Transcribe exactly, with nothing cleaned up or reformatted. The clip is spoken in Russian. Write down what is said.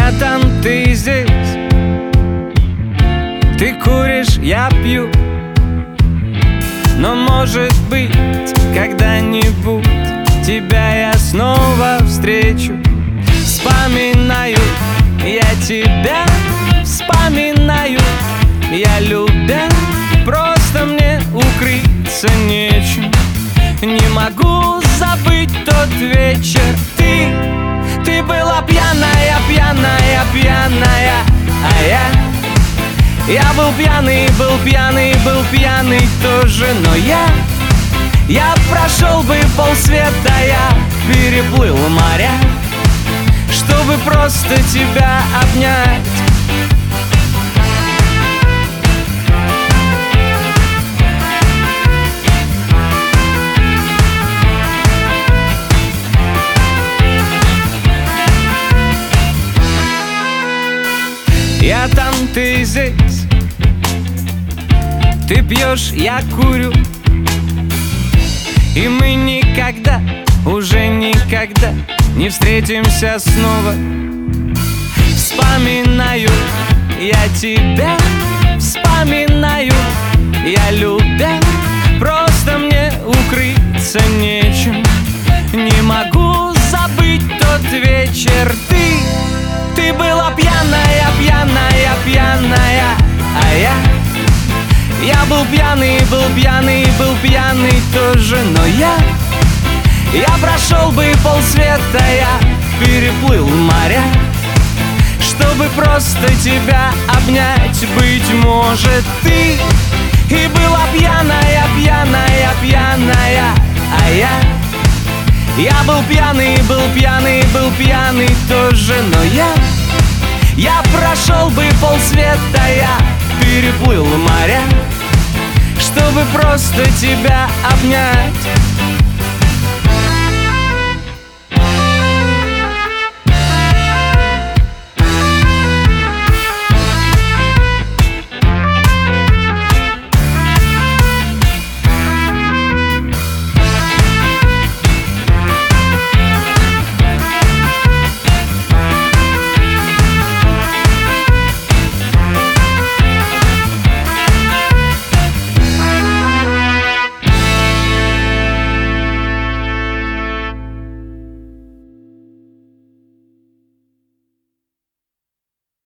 Я там, ты здесь. Ты куришь, я пью. Но может быть, когда-нибудь тебя я снова встречу. Вспоминаю я тебя, вспоминаю я любя. Просто мне укрыться нечем. Не могу забыть тот вечер. Ты, ты была пьяная, пьяная, пьяная, а я Я был пьяный, был пьяный, был пьяный тоже. Но я, я прошел бы полсвета, я переплыл моря, чтобы просто тебя обнять. Я там, ты здесь. Ты пьешь, я курю. И мы никогда, уже никогда не встретимся снова. Вспоминаю я тебя, вспоминаю я любя. Просто мне укрыться нечем. Не могу забыть тот вечер. Ты, ты была пьяная, пьяная, пьяная, а я Я был пьяный, был пьяный, был пьяный тоже. Но я, я прошел бы полсвета, я переплыл моря, чтобы просто тебя обнять. Быть может, ты и была пьяная, пьяная, пьяная, а я Я был пьяный, был пьяный, был пьяный тоже. Но я, я прошел бы полсвета, я переплыл моря, чтобы просто тебя обнять.